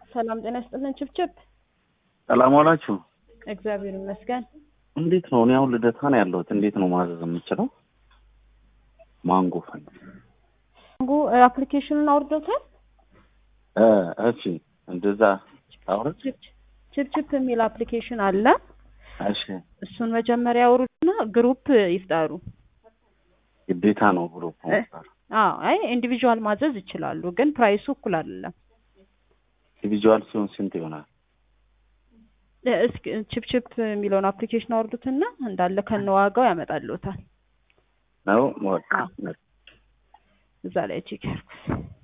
ሰላም ጤና ይስጥልን ችብችብ ሰላም ዋላችሁ እግዚአብሔር ይመስገን እንዴት ነው ነው ልደታ ነው ያለሁት እንዴት ነው ማዘዝ የምችለው ማንጎ አፕሊኬሽኑን አውርደውታል እሺ እንደዛ አውርድ ችብችብ የሚል አፕሊኬሽን አለ እሺ እሱን መጀመሪያ አውርዱና ግሩፕ ይፍጠሩ ግዴታ ነው ግሩፕ መፍጠር አይ ኢንዲቪጁዋል ማዘዝ ይችላሉ ግን ፕራይሱ እኩል አይደለም ኢንዲቪጁዋል ሲሆን ስንት ይሆናል ችብችብ የሚለውን አፕሊኬሽን አውርዱትና እንዳለ ከነዋጋው ያመጣልዎታል ነው ወጣ እዛ ላይ ቼክ ያርጉ